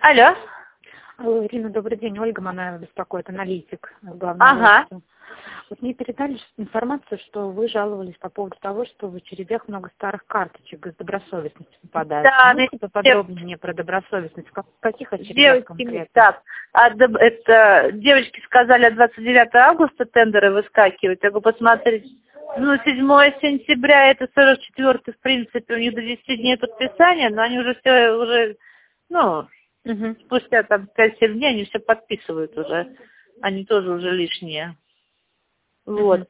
Алло. Алло, Ирина, добрый день. Ольга Манаева беспокоит, аналитик главного Ага. офиса. Вот мне передали информацию, что вы жаловались по поводу того, что в очередях много старых карточек из добросовестности попадают. Да, Можете поподробнее мне про добросовестность? В каких очередях девочки, конкретно? так, это девочки сказали, 29 августа тендеры выскакивают. Я говорю, посмотрите. Ну, 7 сентября, это 44-й, в принципе, у них до 10 дней подписания, но они уже все, уже, ну, спустя там 5-7 дней они все подписывают уже. Они тоже уже лишние. Вот.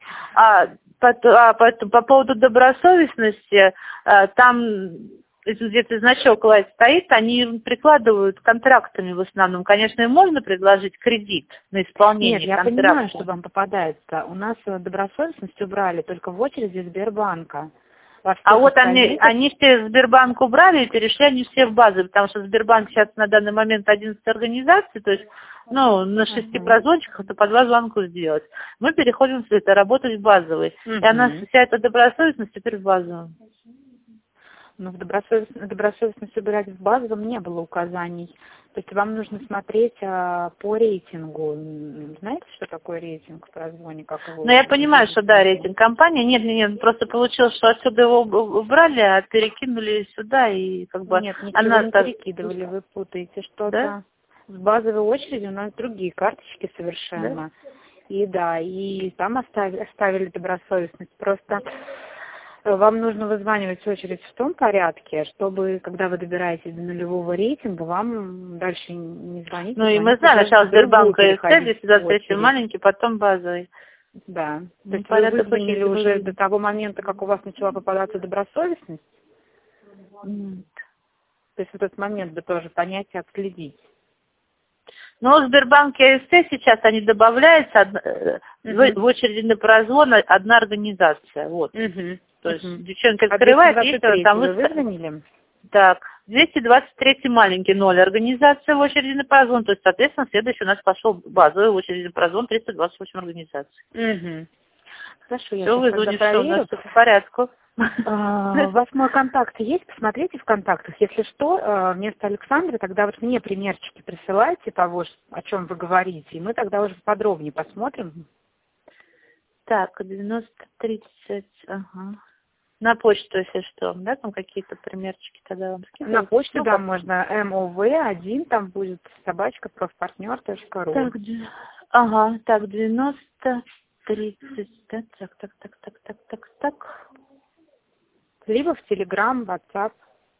По поводу добросовестности, там где-то значок лайт стоит, они прикладывают контрактами в основном. Конечно, им можно предложить кредит на исполнение Нет, я контракта. понимаю, что вам попадается. У нас добросовестность убрали только в очереди Сбербанка. А вот они все в Сбербанк убрали и перешли они все в базы, потому что Сбербанк сейчас на данный момент 11 организаций, то есть, ну, на 6 прозвончиках это по 2 звонку сделать. Мы переходим все это работать в базовый. И она, вся эта добросовестность теперь в базовом. Но в добросовестность убирать в базовом не было указаний. То есть вам нужно смотреть по рейтингу. Знаете, что такое рейтинг в прозвоне? Как его? Ну, я понимаю, что да, рейтинг компании. Нет, просто получилось, что отсюда его убрали, а перекинули сюда, и как бы... Нет, ничего не перекидывали, вы путаете что-то. Да? В базовой очереди у нас другие карточки совершенно. Да? И да, и там оставили добросовестность. Просто... Вам нужно вызванивать очередь в том порядке, чтобы, когда вы добираетесь до нулевого рейтинга, вам дальше не звонить. Ну и мы знаем, сначала Сбербанк и СТ, маленький, потом базовый. Да. То есть вы вызвонили уже до того момента, как у вас начала попадаться добросовестность? Нет. То есть в этот момент вы тоже понятие отследить. Ну, в Сбербанке и СТ сейчас они добавляются в очереди на прозвон одна организация. Вот. То есть девчонка открывает, есть там вы вызвонили? Так, 223 маленький 0 организация в очереди на прозвон, то есть, соответственно, следующий у нас пошел базовый в очереди на прозвон 328 организаций. Хорошо, я все, вы звоните, что у нас все по порядку. У вас мой контакт есть? Посмотрите в контактах. Если что, вместо Александра, тогда вот мне примерчики присылайте того, о чем вы говорите, и мы тогда уже подробнее посмотрим. Так, 90-30, ага. На почту, если что, да, там какие-то примерчики тогда вам скидывают? На почту, да, можно MOV1, там будет собачка профпартнер.ру. Так, ага, так, 90-30, да, так. Либо в Телеграм, WhatsApp.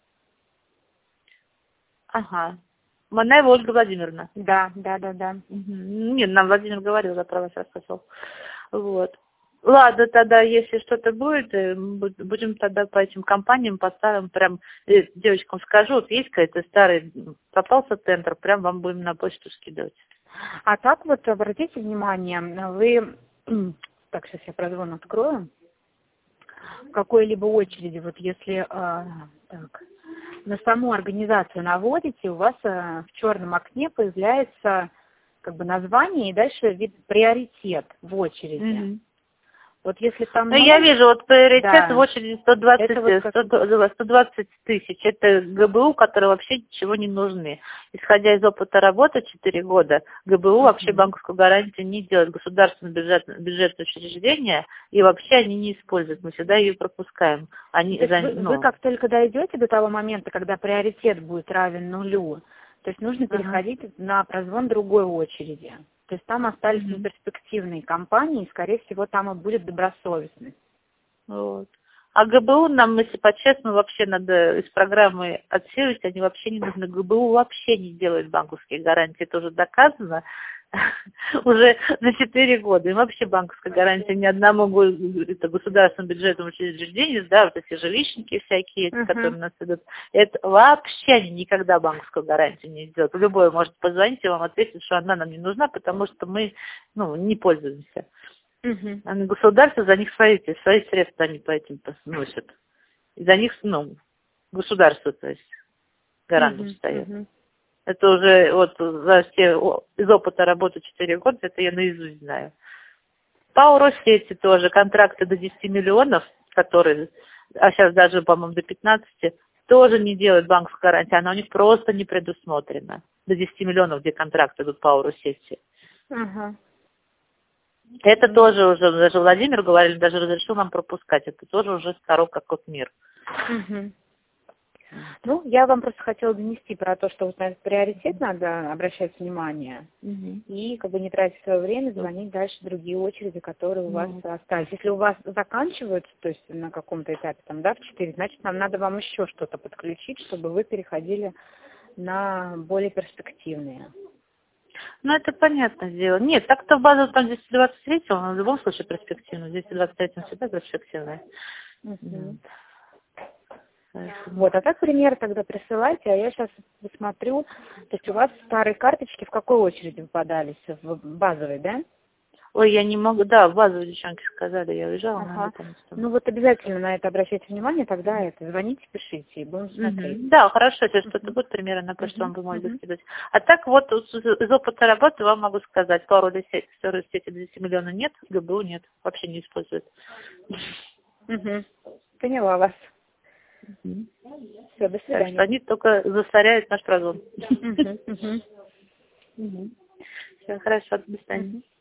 Ага. Манаева Ольга Владимировна. Да. Нет, нам Владимир говорил, я про вас рассказывал. Вот. Ладно, тогда, если что-то будет, будем тогда по этим компаниям поставим, прям девочкам скажу, вот есть какой-то старый, попался тендер, прям вам будем на почту скидывать. А так вот, обратите внимание, вы, так, сейчас я прозвон открою, в какой-либо очереди, вот если так, на саму организацию наводите, у вас в черном окне появляется как бы название и дальше вид приоритет в очереди. Вот если там... Ну, я вижу, вот приоритет в очереди 120 тысяч. Это ГБУ, которые вообще ничего не нужны. Исходя из опыта работы 4 года, ГБУ вообще банковскую гарантию не делает. Государственное бюджетное учреждение, и вообще они не используют. Мы всегда ее пропускаем. Вы как только дойдете до того момента, когда приоритет будет равен нулю, то есть нужно переходить на прозвон другой очереди. То есть там остались неперспективные компании, и, скорее всего, там и будет добросовестность. Вот. А ГБУ нам, если по-честному, вообще надо из программы отсеивать, они вообще не нужны. ГБУ вообще не делает банковские гарантии, это уже доказано уже на 4 года. И вообще банковская гарантия ни одному государственному бюджетному учреждению, да, вот эти жилищники всякие, которые у нас идут, это вообще они никогда банковскую гарантию не сделают. Любой может позвонить и вам ответить, что она нам не нужна, потому что мы, не пользуемся. А на государство за них свои средства они по этим носят. И за них, государство, то есть, гарантом стоит. Это уже вот из опыта работы 4 года, это я наизусть знаю. По Россети тоже контракты до 10 миллионов, которые, а сейчас даже, по-моему, до 15, тоже не делают банковскую гарантию, она у них просто не предусмотрена. До 10 миллионов, где контракты идут по Аурусети. Ага. Это тоже уже, даже Владимир говорили, даже разрешил нам пропускать. Это тоже уже старо как вот мир. Угу. Ну, я вам просто хотела донести про то, что вот на этот приоритет надо обращать внимание и как бы не тратить свое время, звонить дальше другие очереди, которые у вас остались. Если у вас заканчиваются, то есть на каком-то этапе, там, да, в 4, значит, нам надо вам еще что-то подключить, чтобы вы переходили на более перспективные. Ну, это понятное дело. Нет, так-то в базу там 223 он в любом случае перспективный. 223 всегда перспективный. Вот, а так пример тогда присылайте, а я сейчас посмотрю. То есть у вас старые карточки в какой очереди выпадались? В базовой, да? Ой, я не могу, да, в базовую девчонки сказали, я уезжала, Ага. но Ну вот обязательно на это обращайте внимание, тогда это звоните, пишите, и будем смотреть. Да, хорошо, если что-то будет, примерно на почту вы можете скидывать. А так вот, из опыта работы вам могу сказать, пару сети 10 миллионов нет, ГБУ нет, вообще не используют. Поняла вас. Все, до свидания. Так что они только засоряют наш прозвон. Все, хорошо, до свидания.